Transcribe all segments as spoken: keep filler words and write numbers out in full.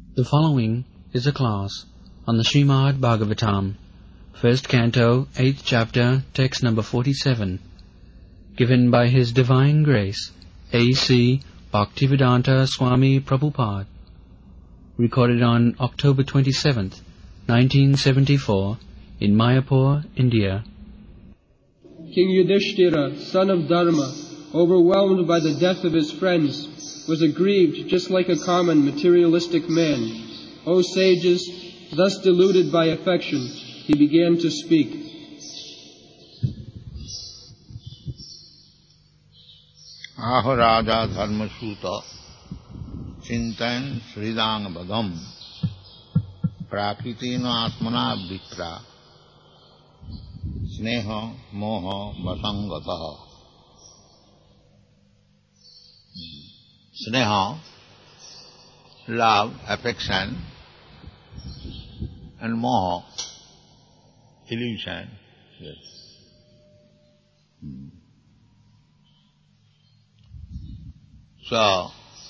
The following is a class on the Srimad Bhagavatam, first canto, eighth chapter, text number forty-seven, given by His Divine Grace, A C Bhaktivedanta Swami Prabhupada, recorded on October twenty-seventh, nineteen seventy-four, in Mayapur, India. King Yudhishthira, son of Dharma, overwhelmed by the death of his friends, was aggrieved just like a common materialistic man. O sages, thus deluded by affection, he began to speak. Aho Raja Dharmasuta Chintan Sridang Badam Prakitina Atmana Vitra Sneha Moha Vasangataha. Sneha, love, affection, and moha, illusion. Yes. Hmm. So,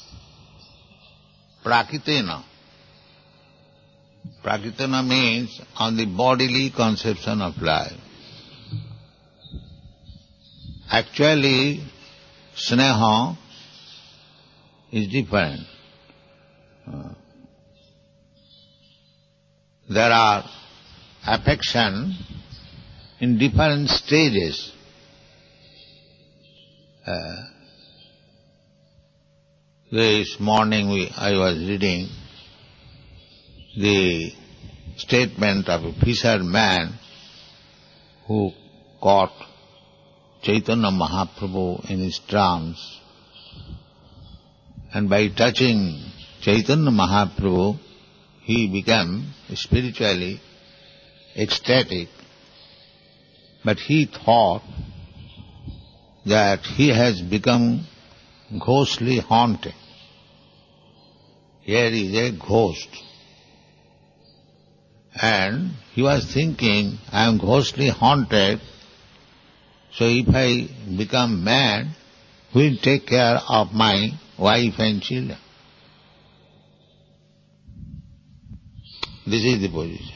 prakitena. Prakitena means on the bodily conception of life. Actually, sneha is different. Uh, there are affection in different stages. Uh, this morning we, I was reading the statement of a fisherman who caught Chaitanya Mahaprabhu in his trance. And by touching Chaitanya Mahaprabhu, he became spiritually ecstatic. But he thought that he has become ghostly haunted. Here is a ghost. And he was thinking, I am ghostly haunted, so if I become mad, who will take care of my wife and children? This is the position.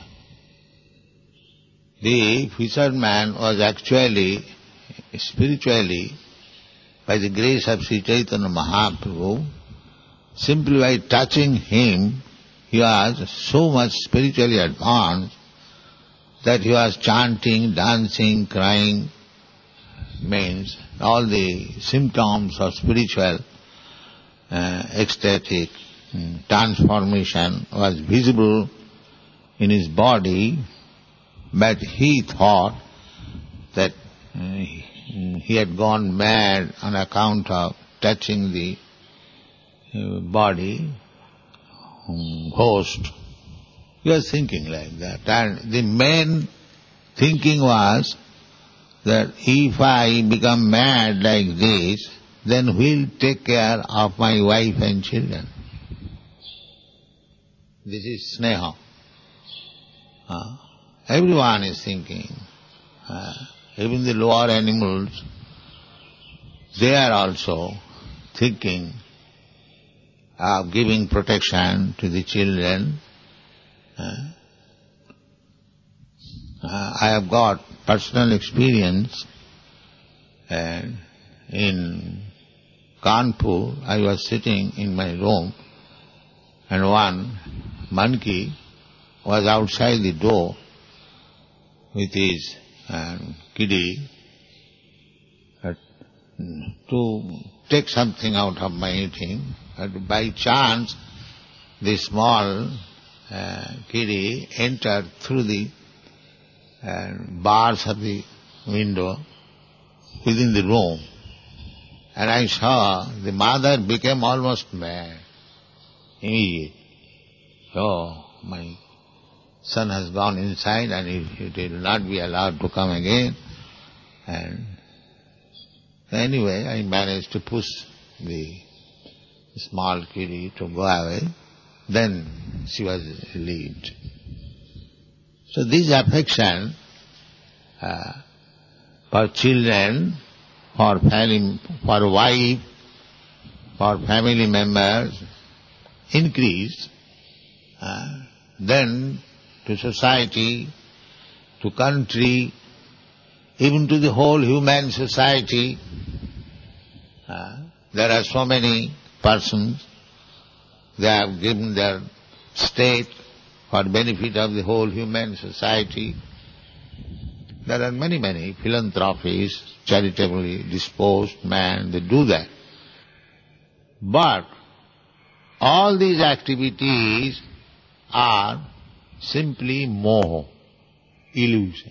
The fisherman was actually, spiritually, by the grace of Sri Chaitanya Mahaprabhu, simply by touching him, he was so much spiritually advanced that he was chanting, dancing, crying, means all the symptoms of spiritual uh, ecstatic um, transformation was visible in his body, but he thought that uh, he had gone mad on account of touching the uh, body, um, host. He was thinking like that. And the main thinking was that if I become mad like this, then who will take care of my wife and children? This is sneha. Uh, everyone is thinking. Uh, even the lower animals, they are also thinking of giving protection to the children. Uh, uh, I have got personal experience. And in Kanpur, I was sitting in my room, and one monkey was outside the door with his um, kiddie uh, to take something out of my eating. But by chance, the small uh, kiddie entered through the uh, bars of the window within the room. And I saw the mother became almost mad. Immediately. Oh, my son has gone inside and it will not be allowed to come again. And anyway, I managed to push the small kiddie to go away. Then she was relieved. So this affection uh, for children, for family, for wife, for family members increased uh, then to society, to country, even to the whole human society. Uh, there are so many persons, they have given their state for benefit of the whole human society. There are many, many philanthropies, charitably disposed men, they do that. But all these activities are simply moho, illusion.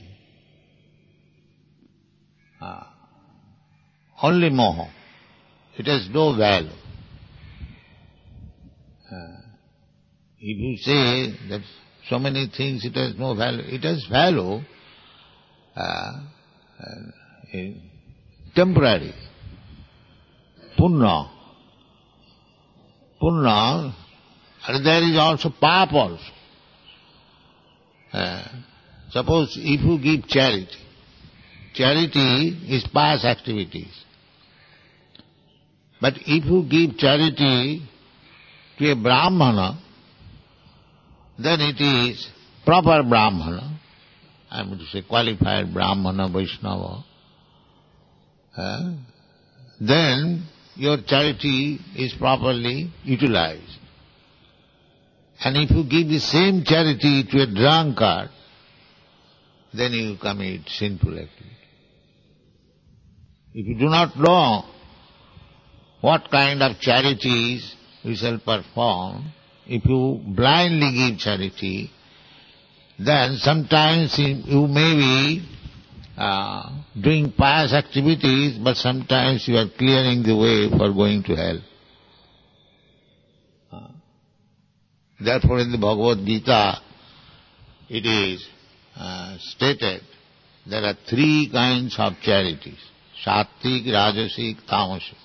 Ah. Only moho. It has no value. Uh, if you say that so many things it has no value, it has value, uh, uh, temporary. Punna. Punna, and there is also pap also. Uh, suppose if you give charity, charity is past activities. But if you give charity to a Brahmana, then it is proper Brahmana, I mean to say qualified Brahmana, Vaishnava. Uh, then your charity is properly utilized. And if you give the same charity to a drunkard, then you commit sinful activity. If you do not know what kind of charities we shall perform, if you blindly give charity, then sometimes you may be uh, doing pious activities, but sometimes you are clearing the way for going to hell. Uh, therefore in the Bhagavad Gita it is uh, stated there are three kinds of charities: Sattvik, Rajasic, Tamasic.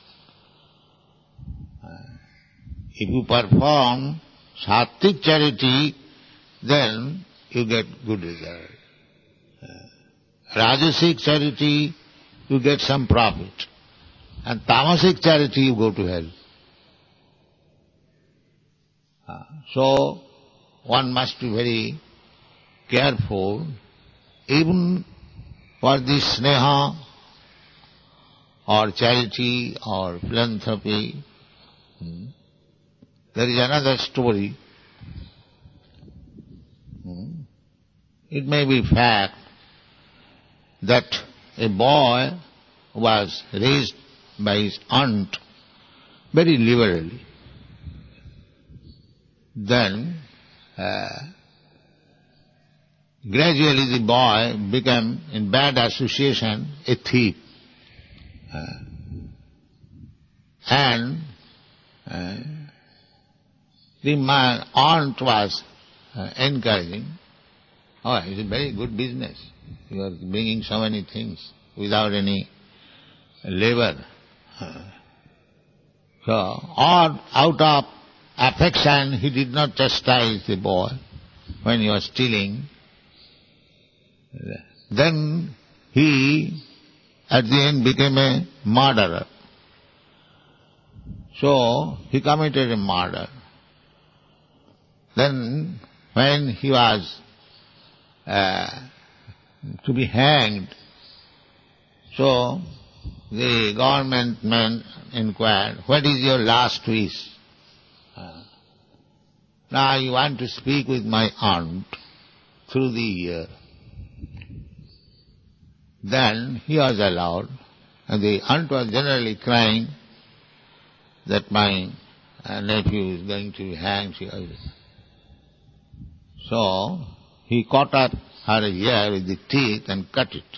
If you perform Sattvik charity, then you get good result. Uh, Rajasic charity, you get some profit. And Tamasic charity, you go to hell. Uh, so, one must be very careful, even for this sneha, or charity, or philanthropy. Hmm. There is another story. Hmm. It may be fact that a boy was raised by his aunt very liberally. Then, uh, gradually the boy became, in bad association, a thief. Uh, and uh, the my aunt was uh, encouraging, oh, it's a very good business. You are bringing so many things without any labor. Uh, so, or out of affection, he did not chastise the boy when he was stealing. Then he, at the end, became a murderer. So, he committed a murder. Then, when he was uh, to be hanged, so the government man inquired, what is your last wish? Uh, now you want to speak with my aunt through the ear. Then he was allowed, and the aunt was generally crying that my uh, nephew is going to be hanged. She was. So he caught up her ear with the teeth and cut it.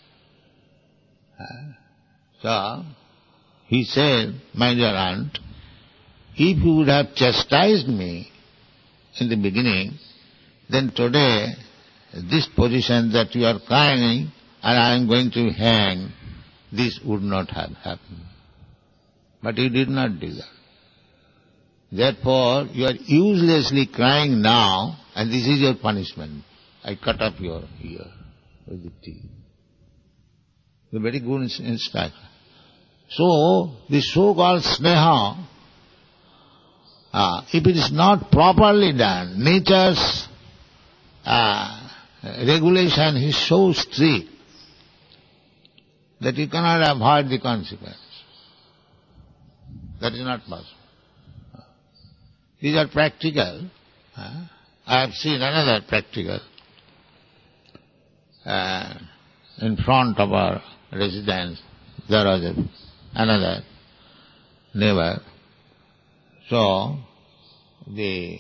Uh, so he said, my dear aunt, if you would have chastised me in the beginning, then today this position that you are crying and I am going to hang, this would not have happened. But you did not do that. Therefore, you are uselessly crying now, and this is your punishment. I cut up your ear with the teeth. It's a very good instruction. So, the so-called sneha Uh, if it is not properly done, nature's uh, regulation is so strict that you cannot avoid the consequence. That is not possible. These are practical. Uh, I have seen another practical uh, in front of our residence. There was a, another neighbor. So the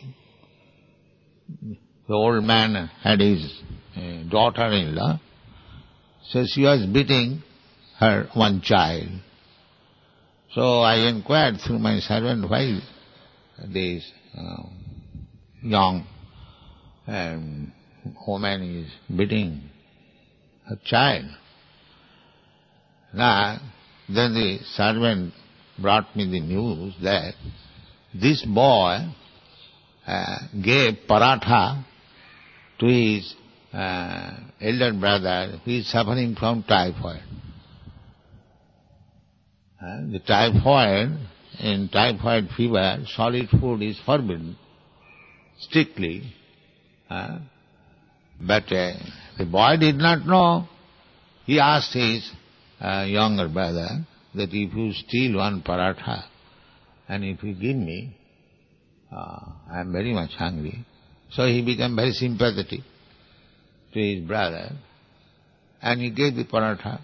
the old man had his uh, daughter-in-law. So she was beating her one child. So I inquired through my servant why this uh, young um, woman is beating her child. Now, then the servant brought me the news that this boy uh, gave paratha to his uh, elder brother who is suffering from typhoid. Uh, the typhoid, in typhoid fever, solid food is forbidden, strictly. Uh, but uh, the boy did not know. He asked his uh, younger brother that if you steal one paratha and if you give me, uh, I am very much hungry. So he became very sympathetic to his brother and he gave the paratha.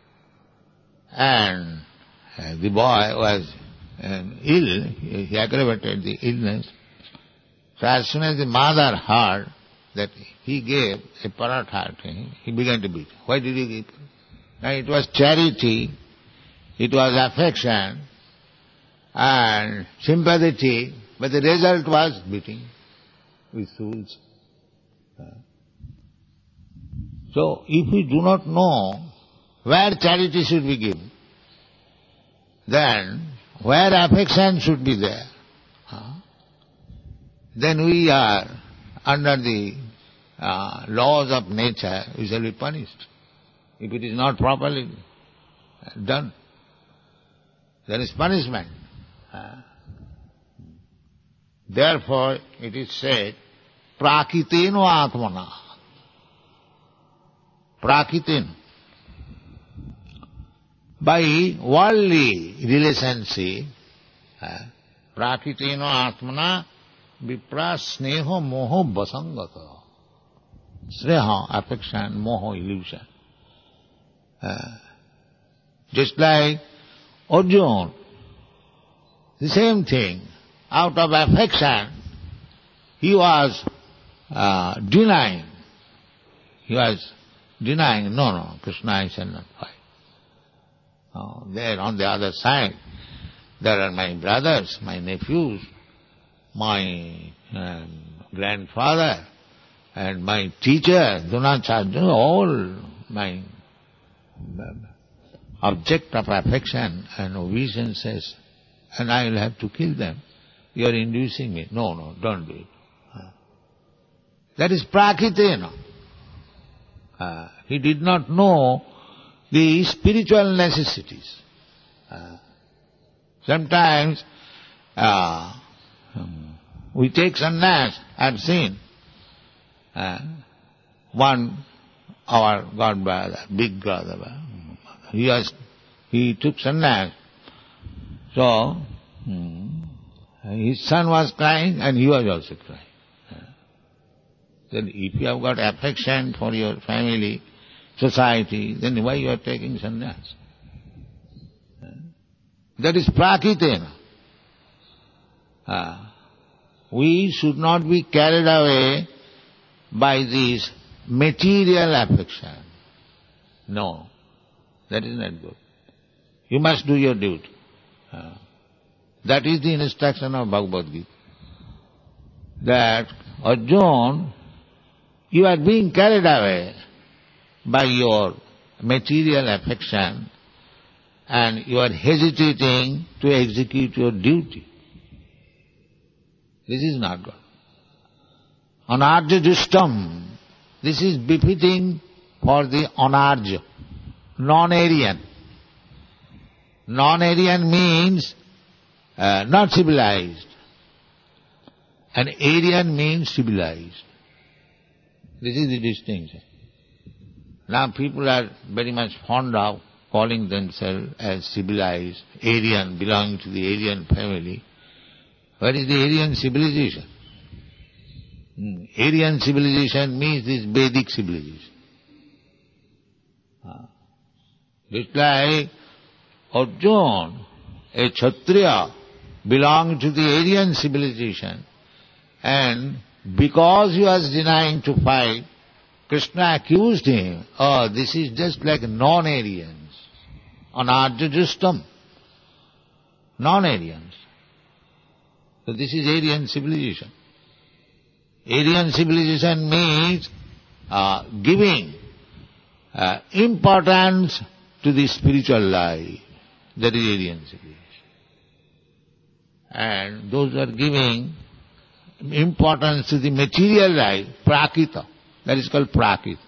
And uh, the boy was um, ill, he aggravated the illness. So as soon as the mother heard that he gave a paratha to him, he began to beat. Why did he give? Now it was charity, it was affection and sympathy, but the result was beating with tools. So if we do not know where charity should be given, then where affection should be there, then we are under the uh, laws of nature, we shall be punished. If it is not properly done, there is punishment. Therefore, it is said, prakiteno atmana. Prakitin. By worldly relationship, prakiteno atmana vipra sneho moho vasangata. Sneha, affection, moho, illusion. Uh, just like Arjuna, the same thing. Out of affection, he was uh, denying. He was denying, no, no, Krishna, I shall not fight. Oh, there on the other side, there are my brothers, my nephews, my um, grandfather, and my teacher, Dronacharya, all my object of affection and obeisances, and I will have to kill them. You are inducing me. No, no, don't do it. That is prakritena. Uh, he did not know the spiritual necessities. Uh, sometimes uh, um, we take sannyas. I have seen uh, one, our godbrother, big brother, he was, he took sannyas. So, hmm, his son was crying and he was also crying. Then if you have got affection for your family, society, then why you are taking sannyas? That is prakritena. Uh, we should not be carried away by this material affection. No, that is not good. You must do your duty. Uh, that is the instruction of Bhagavad Gita. That Arjuna, you are being carried away by your material affection and you are hesitating to execute your duty. This is not good. Anarja justam. This is befitting for the anarja, non-Aryan. Non-Aryan means uh, not civilized. and Aryan means civilized. This is the distinction. Now people are very much fond of calling themselves as civilized, Aryan, belonging to the Aryan family. What is the Aryan civilization? Hmm. Aryan civilization means this Vedic civilization. Ah. Just like Arjuna, a Kshatriya, belonged to the Aryan civilization, and because he was denying to fight, Krishna accused him, oh, this is just like non-Aryans, anarjajustam, non-Aryans. So this is Aryan civilization. Aryan civilization means uh, giving uh, importance to the spiritual life. That is Aryan civilization. And those who are giving importance to the material life, prakita, that is called prakita.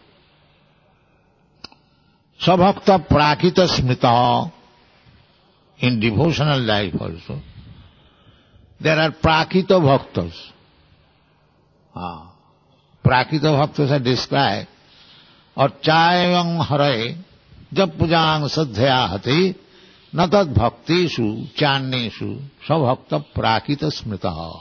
Sabhakta prakita smrita, in devotional life also, there are prakita bhaktas. Ah. Prakita bhaktas are described. Archayam haray jab pujang sadhya hati natad bhakteshu channeshu sabhakta prakita smrita.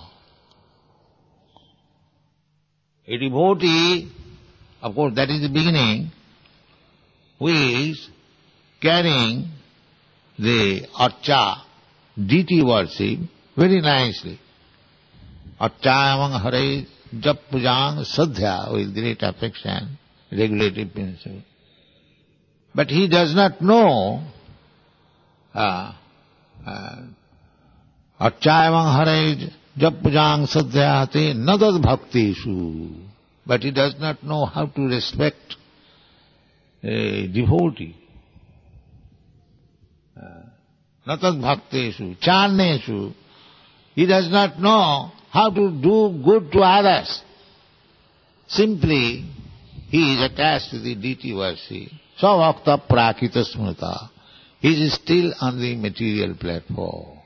A devotee, of course that is the beginning, who is carrying the archa, deity worship, very nicely. Archayam haray jap pujang sadhya, with great affection, regulative principle. But he does not know uh, uh, Archayam haray jap pujang sadhya hate nadad bhakteshu. But he does not know how to respect a devotee. Natad bhakteshu, charneshu. He does not know how to do good to others. Simply, he is attached to the deity worship. Savakta prakita smrita. He is still on the material platform.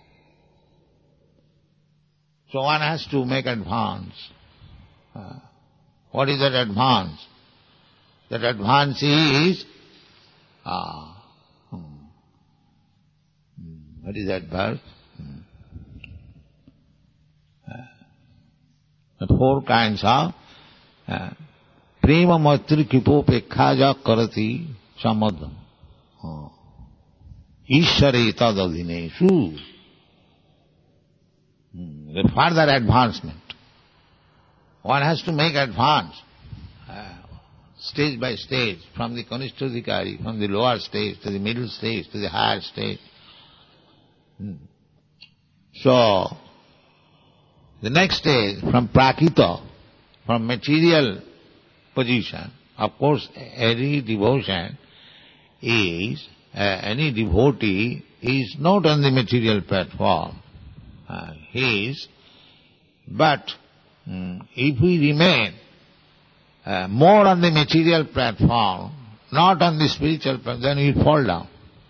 So one has to make advance. Uh, what is that advance? That advance is, ah, hmm. what is that verse? Hmm. Uh, the four kinds of uh, prema maitri kipopekhaja karati samadam. Oh. Ishare tadadineshu. Hmm. The further advancement. One has to make advance. Uh, stage by stage, from the Kanishthadhikari, from the lower stage to the middle stage to the higher stage. Hmm. So, the next stage, from prakita, from material position, of course, any devotion is, uh, any devotee is not on the material platform. Uh, he is, but um, if we remain Uh, more on the material platform, not on the spiritual platform, then we fall down.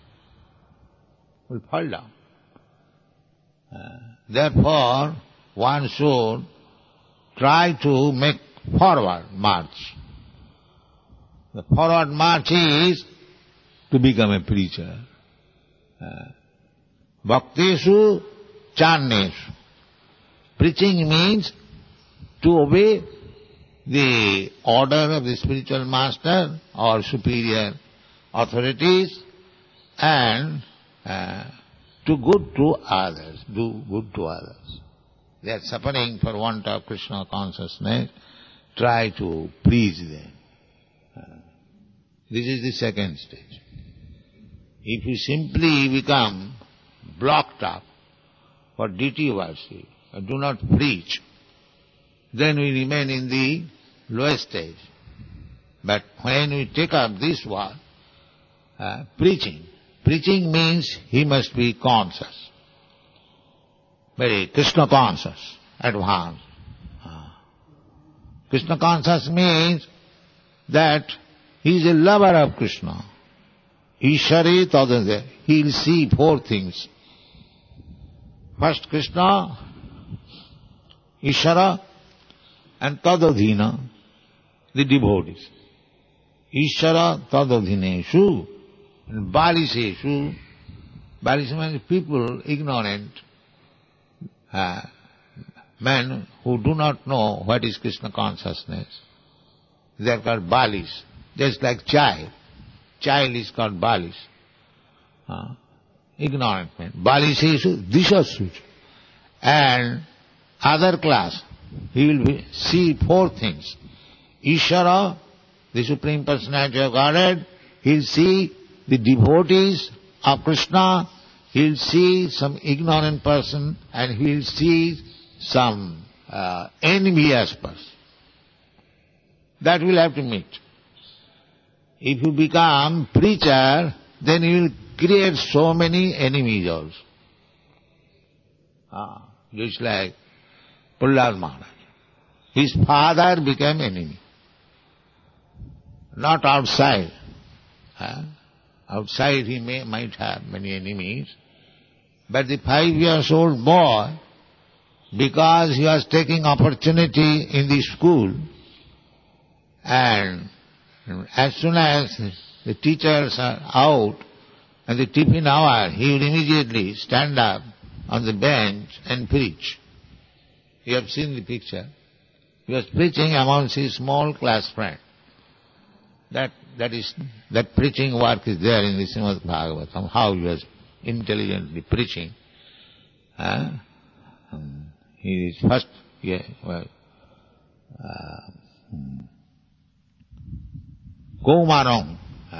We fall down. Uh, therefore, one should try to make forward march. The forward march is to become a preacher. Uh, Bhakteshu charneshu. Preaching means to obey the order of the spiritual master or superior authorities and uh, to good to others, do good to others. They are suffering for want of Krishna consciousness, try to please them. Uh, this is the second stage. If you simply become blocked up for deity worship, or do not preach, then we remain in the lowest stage. But when we take up this word, uh, preaching, preaching means he must be conscious, very Krishna conscious, advanced. Uh, Krishna conscious means that he is a lover of Krishna. Ishare tadade. He will see four things. First, Krishna Ishara and Tadadhina, the devotees. Ishara Tadadhineshu and Baliseshu. Balis means people ignorant, uh, men who do not know what is Krishna consciousness. They are called Balis, just like child. Child is called Balis. Uh, ignorant men. Baliseshu Dishashu. And other class, he will be, see four things. Ishara, the Supreme Personality of Godhead, he will see the devotees of Krishna, he will see some ignorant person, and he will see some uh, envious person. That will have to meet. If you become preacher, then you will create so many enemies also. Ah, just like Prahlad Maharaj. His father became enemy. Not outside. Huh? Outside he may, might have many enemies. But the five years old boy, because he was taking opportunity in the school, and as soon as the teachers are out and the tiffin hour, he would immediately stand up on the bench and preach. You have seen the picture. He was preaching amongst his small class friend. That that is that preaching work is there in the Srimad Bhagavatam. How he was intelligently preaching. Uh, he is first. Yeah, well, uh, Kaumarang.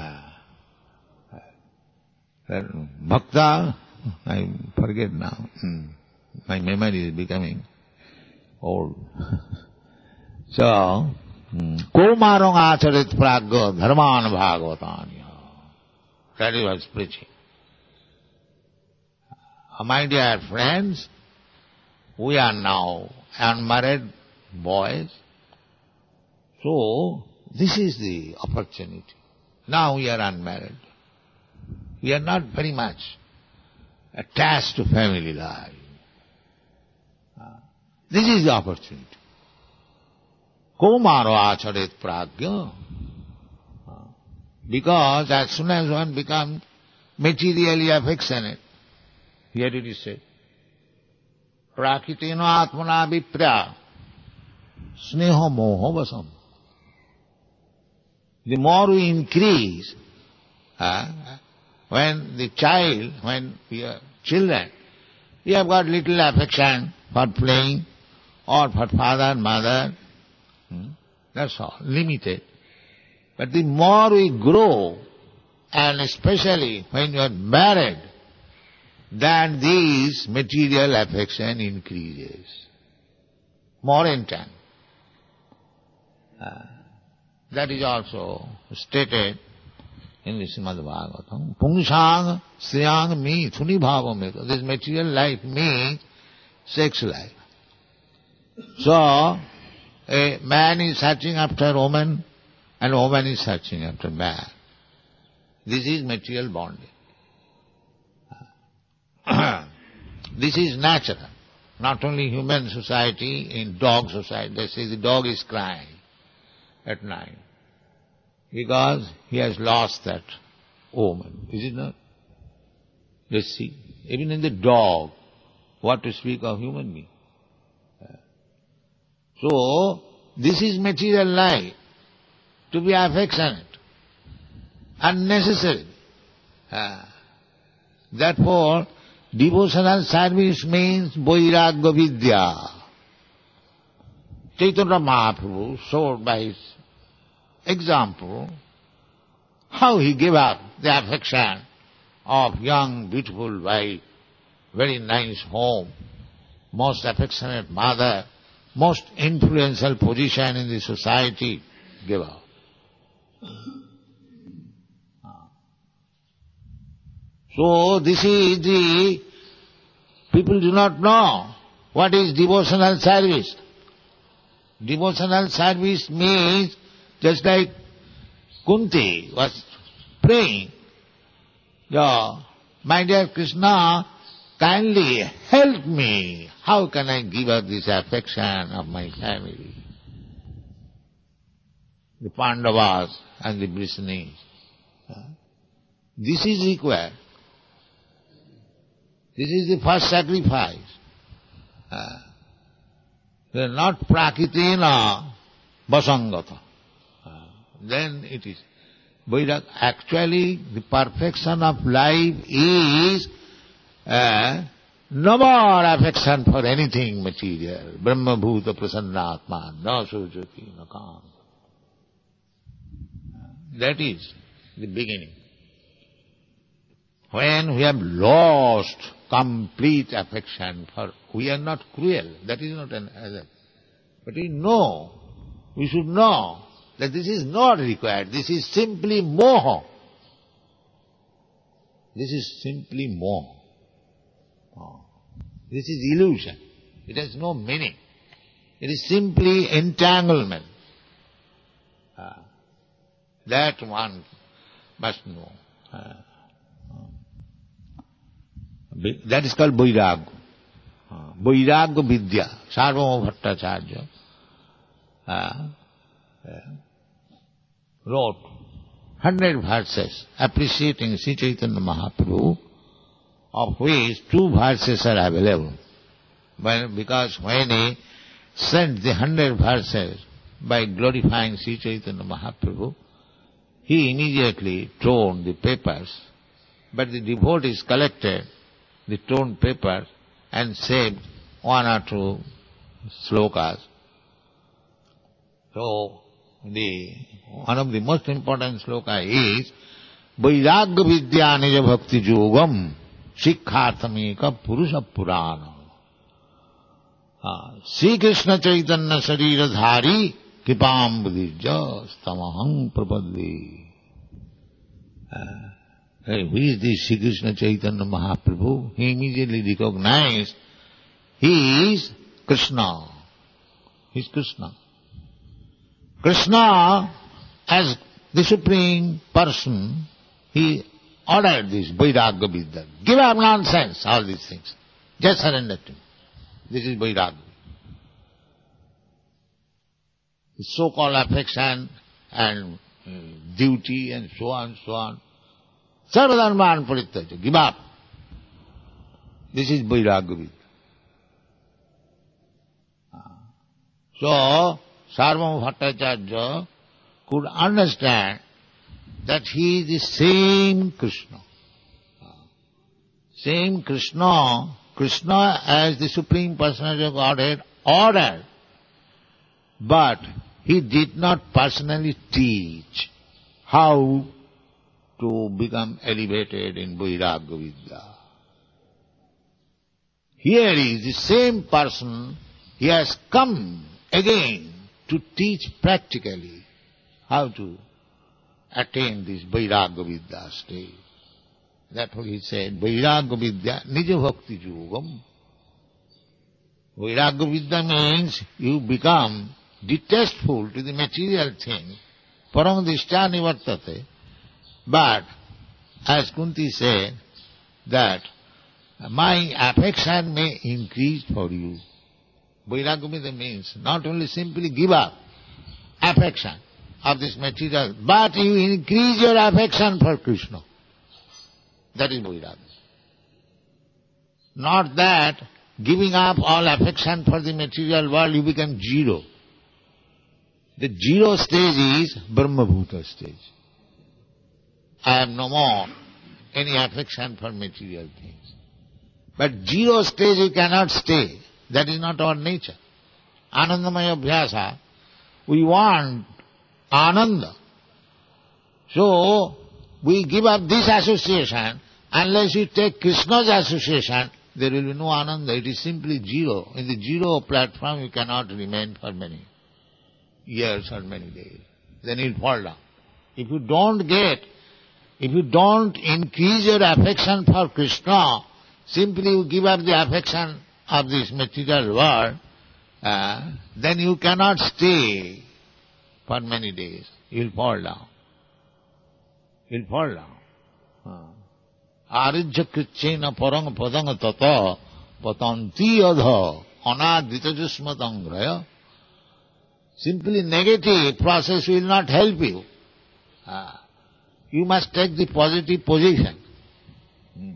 Uh, Bhakta. I forget now. Hmm. My memory is becoming old. So, Kaumarang acharit pragya dharman bhagavatanya. That he was preaching. Uh, my dear friends, we are now unmarried boys. So, this is the opportunity. Now we are unmarried. We are not very much attached to family life. This is the opportunity. Kaumaro acharet pragya. Because as soon as one becomes materially affectionate, here it is said, prakritena atmana vipra sneha moho vasam. The more we increase, uh, when the child, when we are children, we have got little affection for playing or for father and mother. Hmm? That's all, limited. But the more we grow, and especially when you are married, then this material affection increases. More intense. Uh, that is also stated in the Srimad Bhagavatam. Pungsang sriyang me thuni bhavameta. This material life means sex life. So, a man is searching after a woman, and a woman is searching after a man. This is material bonding. This is natural. Not only human society, in dog society, they say the dog is crying at night because he has lost that woman. Is it not? Let's see. Even in the dog, what to speak of human being. So, this is material life, to be affectionate, unnecessary. Uh, therefore, devotional service means Vairagya Vidya. Chaitanya Mahaprabhu showed by his example how he gave up the affection of young, beautiful wife, very nice home, most affectionate mother, most influential position in the society, gave up. So this is the, people do not know what is devotional service. Devotional service means, just like Kunti was praying, yeah, my dear Krishna, kindly help me. How can I give up this affection of my family? The Pandavas and the Britannies. This is required. This is the first sacrifice. Uh, they are not prakitina vasangata. Uh, then it is. Vairag, actually the perfection of life is uh, no more affection for anything material. Brahma bhuta prasannatma, no sujati, no kam. That is the beginning. When we have lost complete affection for, we are not cruel, that is not an other. But we know, we should know that this is not required, this is simply moha. This is simply moha. This is illusion. It has no meaning. It is simply entanglement. Uh, that one must know. Uh, That is called Vairagya. Uh, Vairagya Vidya. Sarvabhauma Bhattacharya uh, uh, wrote hundred verses appreciating Sri Chaitanya Mahaprabhu, of which two verses are available. When, because when he sent the hundred verses by glorifying Sri Chaitanya Mahaprabhu, he immediately torn the papers, but the devotees collected the torn paper and saved one or two slokas. So, the one of the most important sloka is Vairagya Vidya Nija Bhakti Yogam Shikkharthameka Purusha Purana. Sri Krishna Chaitanya Sarira Dhari Kipam Budhija Stamaham Prapadli. Hey, who is this Sri Krishna Chaitanya Mahaprabhu? He immediately recognized he is Krishna. He is Krishna. Krishna, as the Supreme Person, he ordered this Vairagya Vidya. Give up nonsense, all these things. Just surrender to me. This is Vairagya. The so-called affection and uh, duty and so on, so on. Sarvadharman parityaja, give up. This is Vairagya Vidya. So, Sarvabhauma Bhattacharya could understand that he is the same Krishna. Same Krishna, Krishna as the Supreme Personality of Godhead ordered, but he did not personally teach how to become elevated in Vairagya Vidya. Here is the same person, he has come again to teach practically how to attain this Vairagya Vidya stage. That's what he said, Vairagya Vidya Nija Bhakti Yogam. Vairagya Vidya means you become detestful to the material thing, param drishtya nivartate. But, as Kunti said, that my affection may increase for you. Vairagya Vidya means not only simply give up affection of this material, but you increase your affection for Krishna. That is Vairagya. Not that giving up all affection for the material world, you become zero. The zero stage is Brahma-bhuta stage. I have no more any affection for material things. But zero stage you cannot stay. That is not our nature. Anandamaya Abhyasa, we want Ananda. So, we give up this association, unless you take Krishna's association, there will be no Ananda. It is simply zero. In the zero platform you cannot remain for many years or many days. Then you will fall down. If you don't get, if you don't increase your affection for Krishna, simply you give up the affection of this material world, uh, then you cannot stay for many days. You will fall down. You will fall down. Uh. Arijya krichena parang padang tata patanti adha anadita jusmatangraya. Simply negative process will not help you. Uh, you must take the positive position. Hmm.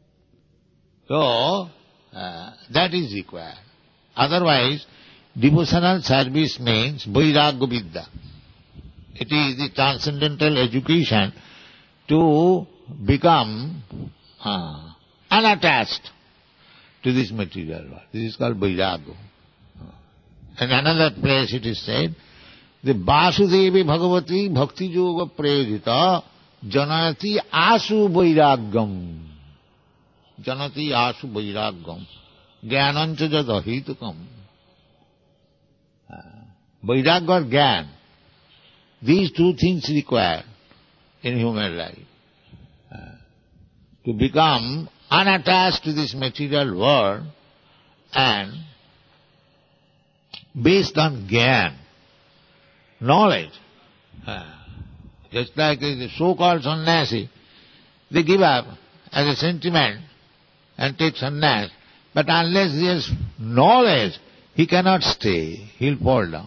So, uh, that is required. Otherwise, devotional service means vairagya vidya. It is the transcendental education to become uh, unattached to this material world. This is called vairagya. In another place it is said, the Vasudevi Bhagavati Bhakti Yoga Prayojita Janati Asu Vairagyam. Janati Asu Vairagyam. Jnanancha jadahitukam. Vairagya or Jnana. These two things required in human life. Uh, to become unattached to this material world and based on Jnana, knowledge. Uh, just like the so-called sannyasi, they give up as a sentiment and take sannyas, but unless he has knowledge, he cannot stay. He'll fall down.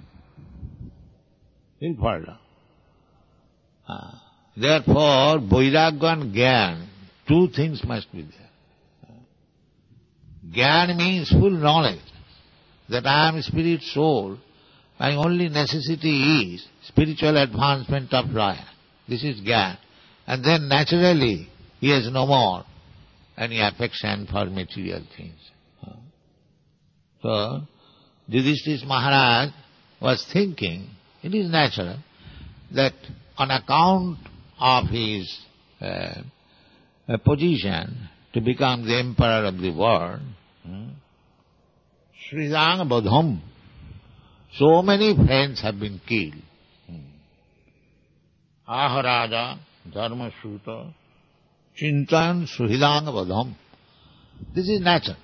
He'll fall down. Uh, therefore, vairagya and Jnana, two things must be there. Jnana means full knowledge that I am spirit soul. My only necessity is spiritual advancement of life. This is Jnana. And then naturally he has no more any affection for material things. So, Yudhishthira Maharaj was thinking, it is natural, that on account of his uh, uh, position to become the emperor of the world, hmm, Sridhanga Badham, so many friends have been killed. Aharaja, Dharmashuta, Chintan, Sridhanga Badham. This is natural.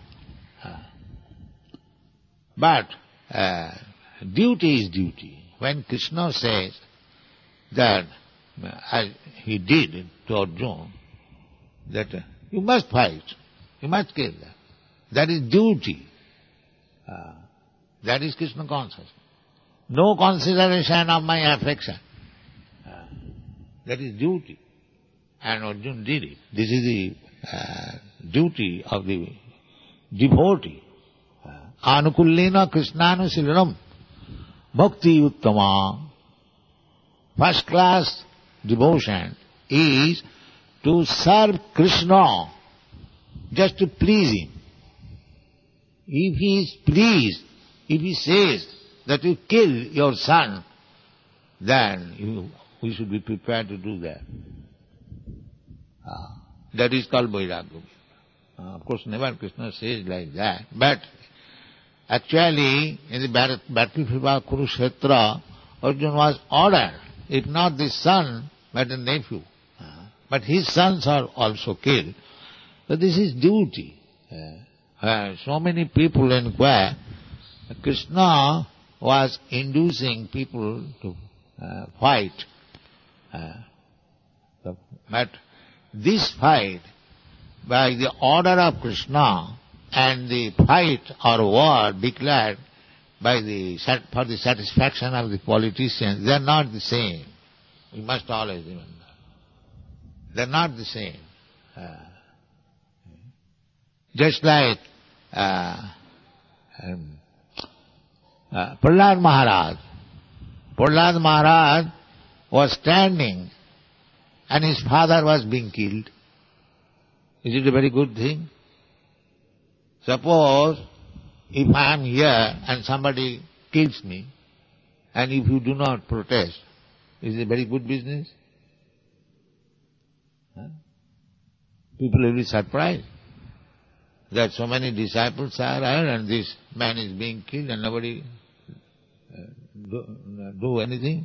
But uh, duty is duty. When Krishna says that, as he did to Arjuna, that uh, you must fight, you must kill them. That is duty. Uh, that is Krishna consciousness. No consideration of my affection. Uh, that is duty. And Arjuna did it. This is the uh, duty of the devotee. Anukullena Krishnanu Bhakti Uttama. First class devotion is to serve Krishna just to please him. If he is pleased, if he says that you kill your son, then you, we should be prepared to do that. Uh, that is called vairagya. Uh, of course, never Krishna says like that, but actually, in the battle, battlefield of Kurukshetra, Arjuna was ordered, if not the son, but the nephew. Uh, but his sons are also killed. So this is duty. Uh, uh, so many people inquire, Krishna was inducing people to uh, fight. Uh, but this fight, by the order of Krishna, and the fight or war declared by the for the satisfaction of the politicians, they are not the same. We must always remember. They are not the same. Uh, just like uh, um, uh, Prahlad Maharaj. Prahlad Maharaj was standing and his father was being killed. Is it a very good thing? Suppose if I am here and somebody kills me, and if you do not protest, is it a very good business? Huh? People will be surprised that so many disciples are here and this man is being killed and nobody uh, do, do anything.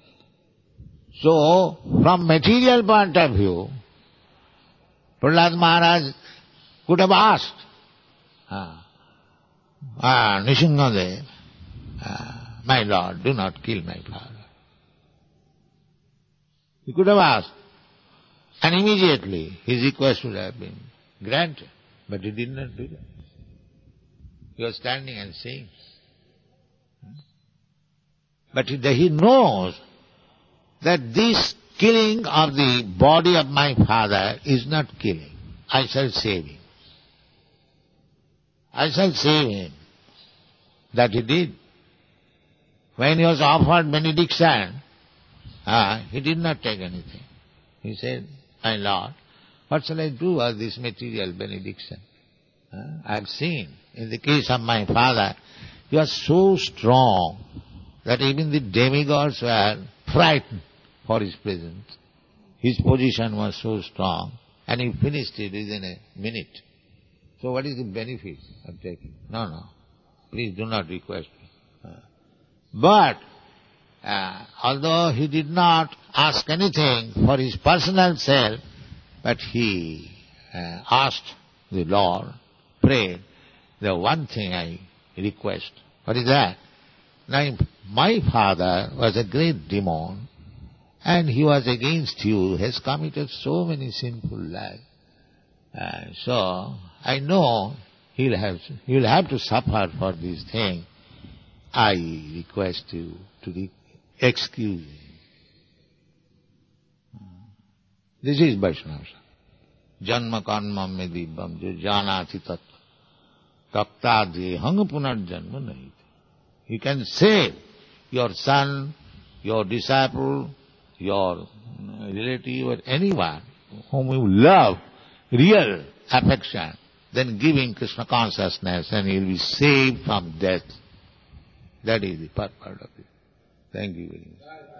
So, from material point of view, Prahlad Maharaj could have asked, Ah, ah Nishingadev, ah, my lord, do not kill my father. He could have asked. And immediately his request would have been granted. But he did not do that. He was standing and saying. But he knows that this killing of the body of my father is not killing. I shall save him. I shall save him. That he did. When he was offered benediction, uh, he did not take anything. He said, my Lord, what shall I do with this material benediction? Uh, I have seen, in the case of my father, he was so strong that even the demigods were frightened for his presence. His position was so strong, and he finished it within a minute. So what is the benefit of taking? No, no. Please do not request me. Uh, but, uh, although he did not ask anything for his personal self, but he uh, asked the Lord, prayed, the one thing I request. What is that? Now, my father was a great demon, and he was against you, has committed so many sinful lives. Uh, so, I know he'll have, he'll have to suffer for this thing. I request you to re- excuse him. This is Vaishnava. Janma karma me dibbam jo janati tat taptadhi hang punarjanma nahi. You can save your son, your disciple, your relative, or anyone whom you love, real affection, then give him Krishna consciousness and he will be saved from death. That is the purport of it. Thank you very much.